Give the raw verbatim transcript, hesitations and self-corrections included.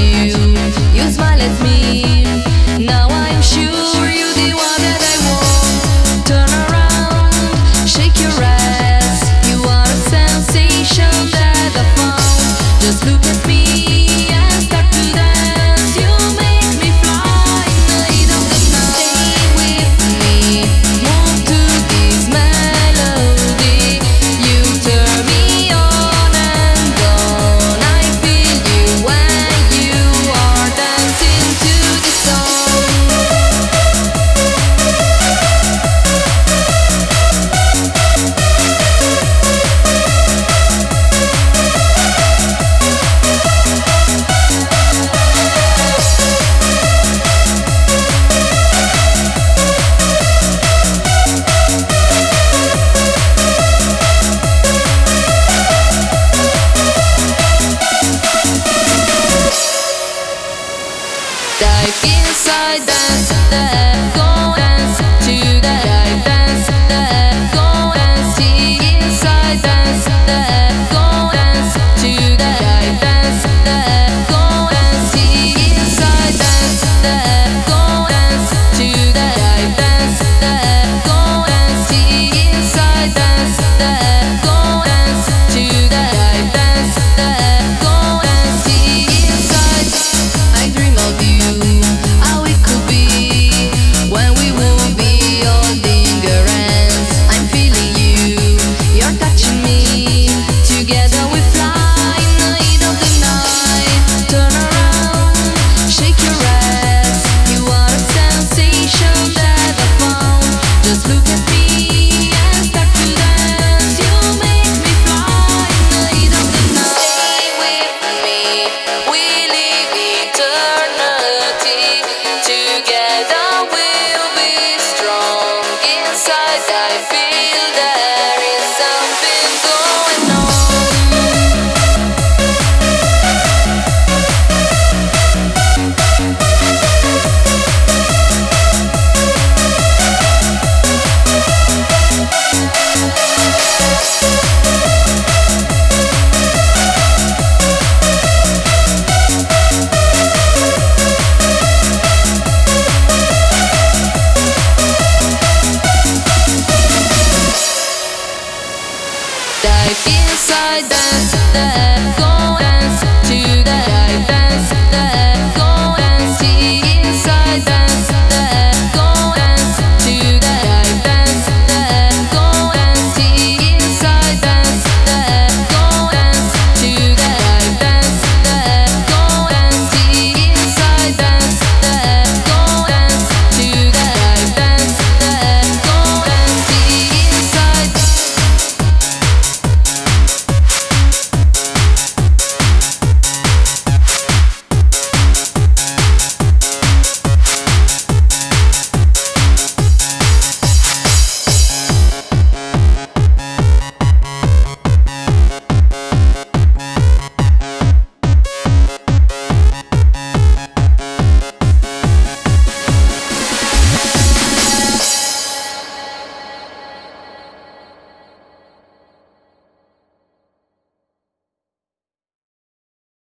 you, you smile at me. Now I'm sure you're the one that I want. Turn around, shake your ass. You are a sensation that I found. Just look at me and start to dance. You make me fly in the heat of the night. Stay with me, move to this melody. You turn me on and on. I feel you when you are dancing to the song. Dive inside, dance, dance, go.